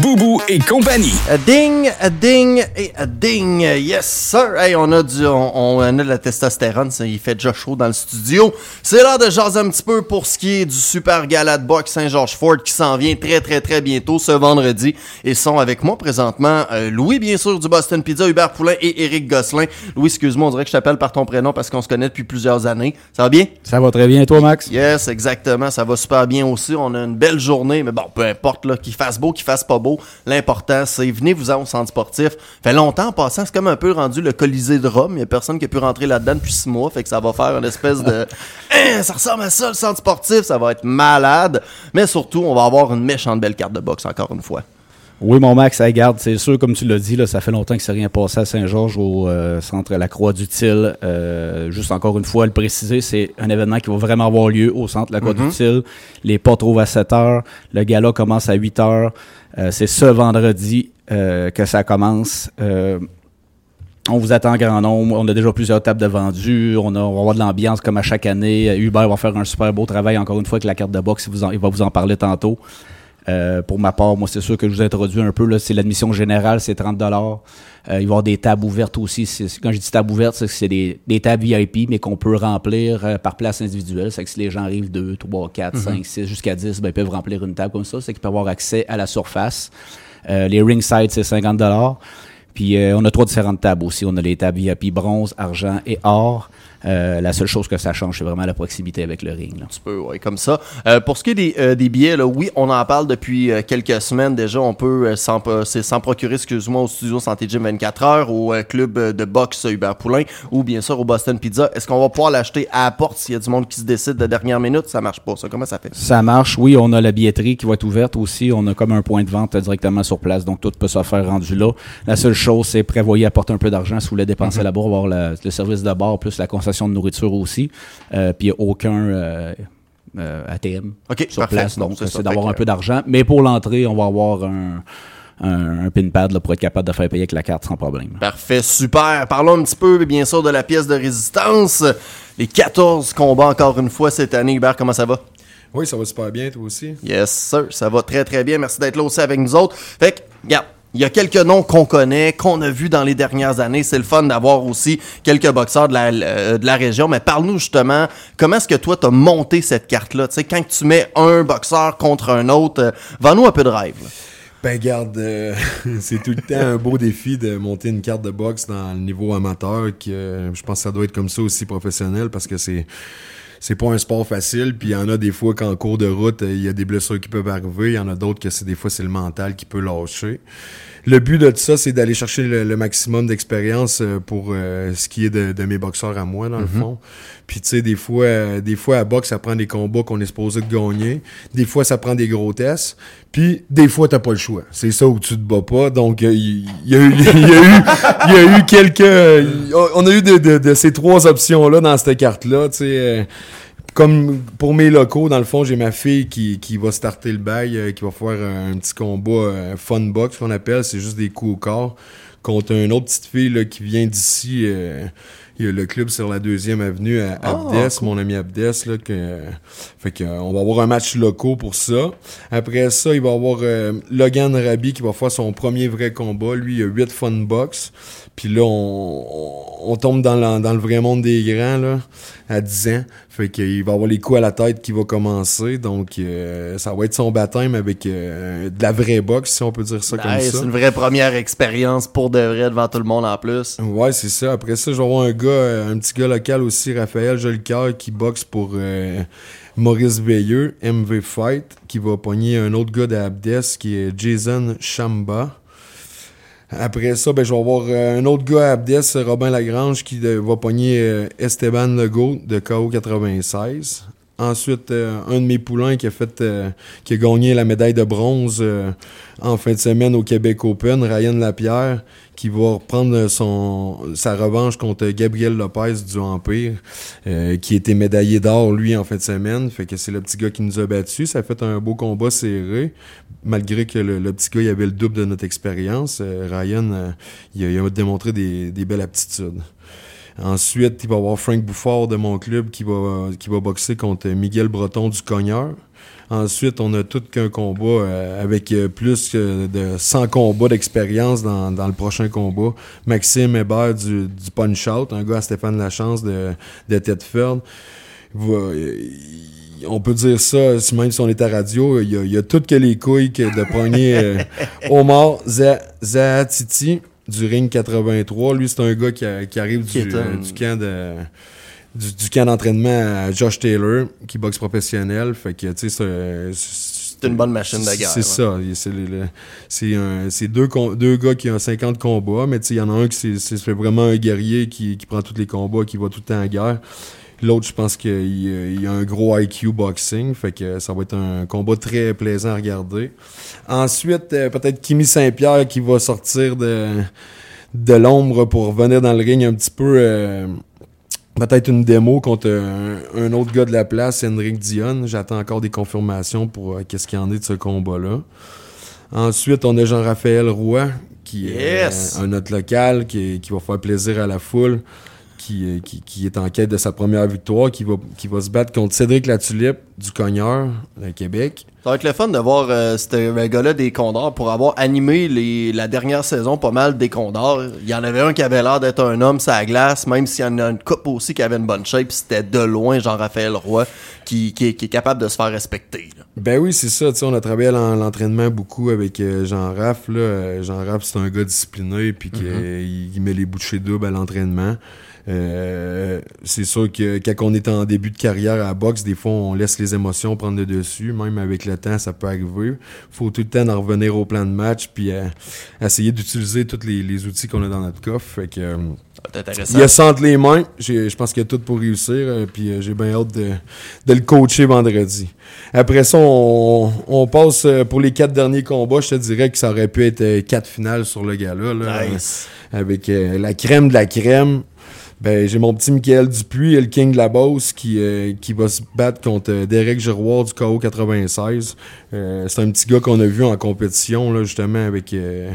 Boubou et compagnie. Ding, ding et ding. Yes, sir. Hey, on a de la testostérone. Il fait déjà chaud dans le studio. C'est l'heure de jaser un petit peu pour ce qui est du super gala de boxe Saint-Georges-Fort qui s'en vient très, très, très bientôt ce vendredi. Ils sont avec moi présentement Louis, bien sûr, du Boston Pizza, Hubert Poulain et Éric Gosselin. Louis, excuse-moi, on dirait que je t'appelle par ton prénom parce qu'on se connaît depuis plusieurs années. Ça va bien? Ça va très bien, toi, Max? Yes, exactement. Ça va super bien aussi. On a une belle journée, mais bon, peu importe, là, qu'il fasse beau, qu'il fasse pas beau. L'important, c'est venez-vous-en au centre sportif. Fait longtemps en passant, c'est comme un peu rendu le Colisée de Rome. Il y a personne qui a pu rentrer là-dedans depuis 6 mois. Fait que ça va faire une espèce de... ça ressemble à ça, le centre sportif. Ça va être malade. Mais surtout, on va avoir une méchante belle carte de boxe, encore une fois. Oui, mon Max, ça garde. C'est sûr, comme tu l'as dit, là, ça fait longtemps que c'est rien passé à Saint-Georges au centre La Croix-du-Til. Juste encore une fois, le préciser, c'est un événement qui va vraiment avoir lieu au centre La Croix-du-Til. Les portes ouvrent à 7h. Le gala commence à 8h. C'est ce vendredi que ça commence. On vous attend en grand nombre. On a déjà plusieurs tables de vendus. On va avoir de l'ambiance comme à chaque année. Hubert va faire un super beau travail, encore une fois, avec la carte de boxe. Il va vous en parler tantôt. Pour ma part, moi, c'est sûr que je vous introduis un peu. Là, c'est l'admission générale, c'est 30$. Il va y avoir des tables ouvertes aussi. Quand je dis table ouverte, c'est des tables VIP, mais qu'on peut remplir par place individuelle. C'est que si les gens arrivent 2, 3, 4, 5, 6, jusqu'à 10, ben, ils peuvent remplir une table comme ça. C'est qu'ils peuvent avoir accès à la surface. Les ringside, c'est 50$. Puis on a 3 différentes tables aussi. On a les tables VIP bronze, argent et or. La seule chose que ça change, c'est vraiment la proximité avec le ring. Là. Un petit peu, oui, comme ça. Pour ce qui est des billets, là, oui, on en parle depuis quelques semaines déjà. On peut s'en procurer, excuse-moi, au studio Santé Gym 24 heures, au club de boxe Hubert Poulain ou bien sûr au Boston Pizza. Est-ce qu'on va pouvoir l'acheter à la porte s'il y a du monde qui se décide de dernière minute? Ça marche pas, ça. Comment ça fait? Ça marche, oui. On a la billetterie qui va être ouverte aussi. On a comme un point de vente directement sur place, donc tout peut se faire rendu là. La seule chose, c'est prévoyez apporter un peu d'argent si vous voulez dépenser là-bas. On va avoir le service de bar plus la concession de nourriture aussi. Puis il n'y a aucun ATM sur place. Donc, c'est d'avoir un peu d'argent. Mais pour l'entrée, on va avoir un pin pad là, pour être capable de faire payer avec la carte sans problème. Parfait, super. Parlons un petit peu, bien sûr, de la pièce de résistance. Les 14 combats, encore une fois, cette année. Hubert, comment ça va? Oui, ça va super bien, toi aussi. Yes, sir. Ça va très, très bien. Merci d'être là aussi avec nous autres. Fait que, regarde. Il y a quelques noms qu'on connaît, qu'on a vus dans les dernières années. C'est le fun d'avoir aussi quelques boxeurs de la région. Mais parle-nous justement, comment est-ce que toi, t'as monté cette carte-là? Tu sais, quand tu mets un boxeur contre un autre, vends-nous un peu de rêve. Là. Ben garde, c'est tout le temps un beau défi de monter une carte de boxe dans le niveau amateur. Je pense que ça doit être comme ça aussi professionnel parce que c'est pas un sport facile, puis il y en a des fois qu'en cours de route, il y a des blessures qui peuvent arriver, il y en a d'autres que des fois c'est le mental qui peut lâcher. Le but de tout ça, c'est d'aller chercher le maximum d'expérience pour ce qui est de mes boxeurs à moi, dans le fond. Puis tu sais, des fois à boxe, ça prend des combats qu'on est supposé de gagner. Des fois, ça prend des gros tests. Puis des fois, t'as pas le choix. C'est ça où tu te bats pas. Donc, il y a eu quelques... On a eu de ces 3 options-là dans cette carte-là, tu sais... Comme pour mes locaux, dans le fond, j'ai ma fille qui va starter le bail, qui va faire un petit combat fun box qu'on appelle, c'est juste des coups au corps, contre une autre petite fille là, qui vient d'ici. Il y a le club sur la 2e avenue à Abdes, cool. Mon ami Abdes. Là, fait que, on va avoir un match locaux pour ça. Après ça, il va y avoir Logan Rabi qui va faire son premier vrai combat. Lui, il a 8 fun box. Puis là, on tombe dans le vrai monde des grands là, à 10 ans. Fait qu'il va avoir les coups à la tête qui va commencer. Donc, ça va être son baptême avec de la vraie boxe, si on peut dire ça comme ça. C'est une vraie première expérience pour de vrai devant tout le monde en plus. Ouais, c'est ça. Après ça, je vais avoir un petit gars local aussi, Raphaël Jolicoeur, qui boxe pour Maurice Veilleux, MV Fight, qui va pogner un autre gars d'Abdes qui est Jason Chamba. Après ça, ben je vais avoir un autre gars à Abdes, Robin Lagrange, qui va pogner Esteban Legault de KO 96. Ensuite, un de mes poulains qui a gagné la médaille de bronze en fin de semaine au Québec Open, Ryan Lapierre, qui va reprendre sa revanche contre Gabriel Lopez du Empire, qui était médaillé d'or, lui, en fin de semaine. Fait que c'est le petit gars qui nous a battus. Ça a fait un beau combat serré, malgré que le petit gars, il avait le double de notre expérience. Ryan, il a démontré des belles aptitudes. Ensuite, il va y avoir Frank Bouffard de mon club qui va boxer contre Miguel Breton du Cogneur. Ensuite, on a tout qu'un combat avec plus de 100 combats d'expérience dans le prochain combat. Maxime Hébert du Punch-Out, un gars à Stéphane Lachance de Tedford. On peut dire ça, même si on est à radio, il y a toutes que les couilles de pogner Omar Zahatiti du Ring 83. Lui, c'est un gars qui arrive du camp du camp d'entraînement à Josh Taylor, qui boxe professionnel. Fait que, tu sais, c'est une bonne machine de guerre. C'est ça. C'est deux gars qui ont 50 combats, mais tu sais, il y en a un qui c'est vraiment un guerrier qui prend tous les combats, qui va tout le temps en guerre. L'autre, je pense qu'il y a un gros IQ boxing, fait que ça va être un combat très plaisant à regarder. Ensuite, peut-être Kimi Saint-Pierre qui va sortir de l'ombre pour revenir dans le ring un petit peu... peut-être une démo contre un autre gars de la place, Henrik Dion. J'attends encore des confirmations pour qu'est-ce qu'il y en est de ce combat-là. Ensuite, on a Jean-Raphaël Roy, qui est un autre local, qui va faire plaisir à la foule, qui est en quête de sa première victoire, qui va se battre contre Cédric Latulippe du Cogneur, de Québec. Ça va être le fun de voir ce gars-là des Condors pour avoir animé la dernière saison pas mal des Condors. Il y en avait un qui avait l'air d'être un homme sur la glace, même s'il y en a une couple aussi qui avait une bonne shape, c'était de loin Jean-Raphaël Roy qui est capable de se faire respecter. Là. Ben oui, c'est ça. On a travaillé à l'entraînement beaucoup avec Jean-Raph. Jean-Raph, c'est un gars discipliné puis il met les bouchées doubles à l'entraînement. C'est sûr que quand on est en début de carrière à la boxe, des fois on laisse les émotions prendre le dessus, même avec le temps ça peut arriver. Faut tout le temps en revenir au plan de match puis essayer d'utiliser tous les outils qu'on a dans notre coffre. Fait que il a ça entre les mains, je pense qu'il y a tout pour réussir, puis j'ai bien hâte de le coacher vendredi. Après ça, on passe pour les 4 derniers combats. Je te dirais que ça aurait pu être 4 finales sur le gala là, nice. Avec la crème de la crème. Ben, j'ai mon petit Michael Dupuis, le King de la Beauce, qui va se battre contre Derek Giroir du KO 96. C'est un petit gars qu'on a vu en compétition, là, justement, avec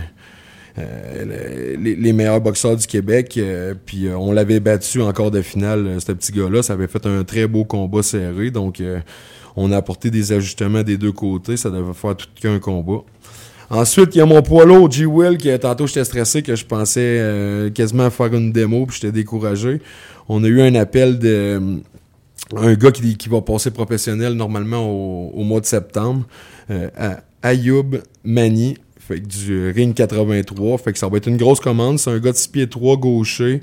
les meilleurs boxeurs du Québec. Puis on l'avait battu en quart de finale, ce petit gars-là. Ça avait fait un très beau combat serré. Donc, on a apporté des ajustements des deux côtés. Ça devait faire tout qu'un combat. Ensuite, il y a mon poids lourd, G-Will, que tantôt j'étais stressé, que je pensais quasiment faire une démo, puis j'étais découragé. On a eu un appel de un gars qui va passer professionnel normalement au mois de septembre, à Ayoub Mani, fait que du Ring 83. Fait que ça va être une grosse commande. C'est un gars de 6 pieds 3 gaucher.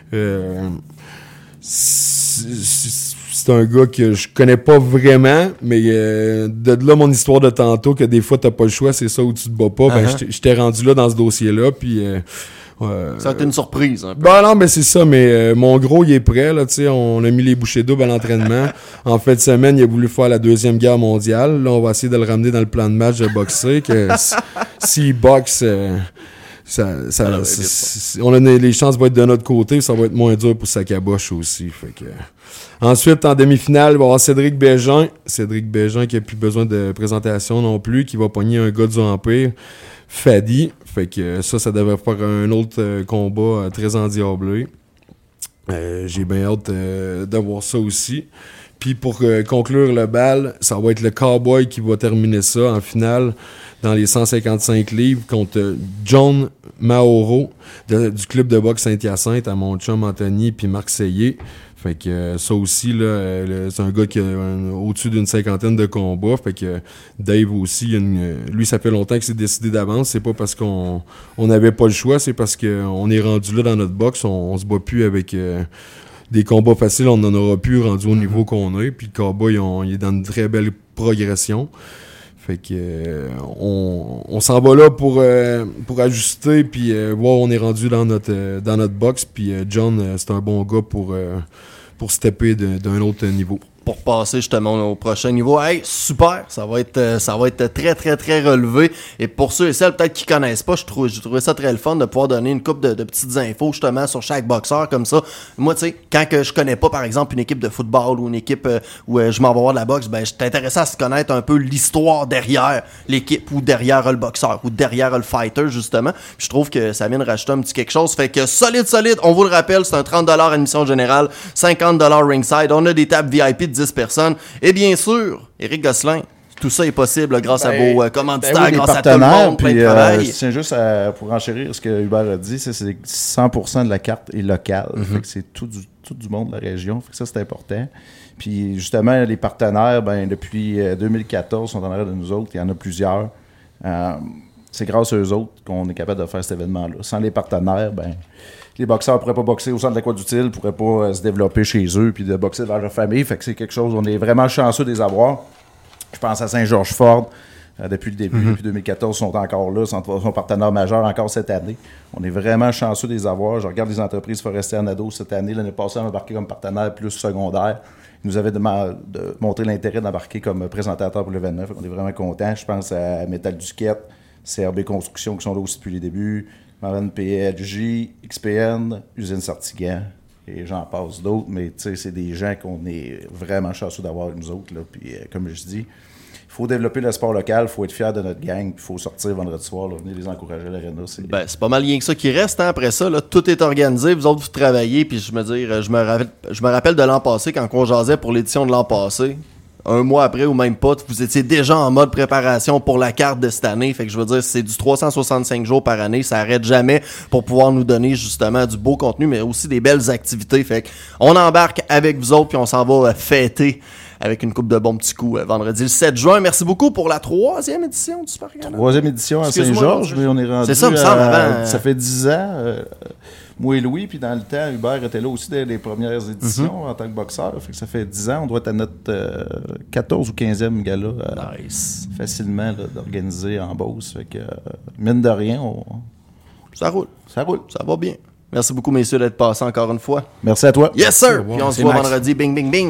C'est un gars que je connais pas vraiment, mais de là mon histoire de tantôt, que des fois t'as pas le choix, c'est ça où tu te bats pas. Ben je t'ai rendu là dans ce dossier-là, puis ça a été une surprise. Un peu. Ben non, mais c'est ça, mais mon gros, il est prêt, là, tu sais, on a mis les bouchées doubles à l'entraînement. En fin de semaine, il a voulu faire la Deuxième Guerre mondiale. Là, on va essayer de le ramener dans le plan de match de boxer, que s'il boxe... on a les chances vont être de notre côté, ça va être moins dur pour sa caboche aussi. Fait que... Ensuite, en demi-finale, il va y avoir Cédric Bégin. Cédric Bégin qui n'a plus besoin de présentation non plus, qui va pogner un gars du Empire, Fadi. Fait que ça devrait faire un autre combat très endiablé. J'ai bien hâte de voir ça aussi. Puis pour conclure le bal, ça va être le Cowboy qui va terminer ça en finale dans les 155 livres contre John Mauro du club de boxe Saint-Hyacinthe à mon chum Anthony puis Marc Seyé. Fait que ça aussi, là, c'est un gars qui a au-dessus d'une 50aine de combats. Fait que Dave aussi, lui, ça fait longtemps qu'il s'est décidé d'avance. C'est pas parce qu'on n'avait pas le choix, c'est parce qu'on est rendu là dans notre boxe. On se bat plus avec des combats faciles. On en aura plus rendu au niveau qu'on est. Puis le Cowboy, il est dans une très belle progression. Fait que on s'en va là pour ajuster puis voir où on est rendu dans notre box. Puis John, c'est un bon gars pour stepper d'un autre niveau. pour passer justement au prochain niveau. Hey, super, ça va être très très très relevé. Et pour ceux et celles peut-être qui connaissent pas, j'ai trouvé ça très le fun de pouvoir donner une couple de petites infos justement sur chaque boxeur comme ça. Moi, tu sais, quand que je connais pas par exemple une équipe de football ou une équipe où je m'en vais voir de la boxe, ben je suis intéressé à se connaître un peu l'histoire derrière l'équipe ou derrière le boxeur ou derrière le fighter justement. Puis je trouve que ça vient de rajouter un petit quelque chose. Fait que solide, on vous le rappelle, c'est un 30$ admission générale, 50$ ringside. On a des tables VIP de 10 personnes. Et bien sûr, Éric Gosselin, tout ça est possible grâce à vos commanditaires, oui, grâce à tout le monde, plein de travail. Je tiens juste pour enchérir ce que Hubert a dit, c'est 100% de la carte est locale. Fait que c'est tout du monde de la région. Fait que ça, c'est important. Puis justement, les partenaires, depuis 2014, sont en arrière de nous autres. Il y en a plusieurs. C'est grâce à eux autres qu'on est capable de faire cet événement-là. Sans les partenaires, les boxeurs ne pourraient pas boxer au centre de l'Aquadutile, ne pourraient pas se développer chez eux puis de boxer vers leur famille. Fait que c'est quelque chose, on est vraiment chanceux de les avoir. Je pense à Saint-Georges-Ford. Depuis le début, depuis 2014, ils sont encore là, sont partenaires majeurs encore cette année. On est vraiment chanceux de les avoir. Je regarde les entreprises forestières Nado cette année. L'année passée, on a embarqué comme partenaire plus secondaire. Ils nous avaient de montrer l'intérêt d'embarquer comme présentateur pour l'événement. On est vraiment contents. Je pense à Métal Duquette, CRB Construction qui sont là aussi depuis les débuts, Marine PLJ, XPN, Usine Sartigan, et j'en passe d'autres, mais tu sais, c'est des gens qu'on est vraiment chanceux d'avoir avec nous autres. Là. Puis, comme je dis, il faut développer le sport local, il faut être fier de notre gang, il faut sortir vendredi soir, là, venir les encourager à l'aréna. C'est pas mal rien que ça qui reste. Hein, après ça, là, tout est organisé, vous autres, vous travaillez, puis je me rappelle de l'an passé, quand on jasait pour l'édition de l'an passé. Un mois après ou même pas, vous étiez déjà en mode préparation pour la carte de cette année. Fait que je veux dire, c'est du 365 jours par année. Ça arrête jamais pour pouvoir nous donner justement du beau contenu, mais aussi des belles activités. Fait que on embarque avec vous autres puis on s'en va fêter avec une coupe de bons petits coups vendredi le 7 juin. Merci beaucoup pour la 3e édition du Super Gala. 3e édition à Saint-Georges, mais on est rendu. C'est ça, me semble, avant. Ça fait 10 ans. Moi et Louis, puis dans le temps, Hubert était là aussi dès les premières éditions en tant que boxeur. Fait que ça fait 10 ans. On doit être à notre 14 ou 15e gala. Nice. Facilement d'organiser en Beauce. Fait que, mine de rien, ça roule. Ça roule. Ça va bien. Merci beaucoup, messieurs, d'être passés encore une fois. Merci à toi. Yes, sir. Puis on se voit vendredi. Bing, bing, bing.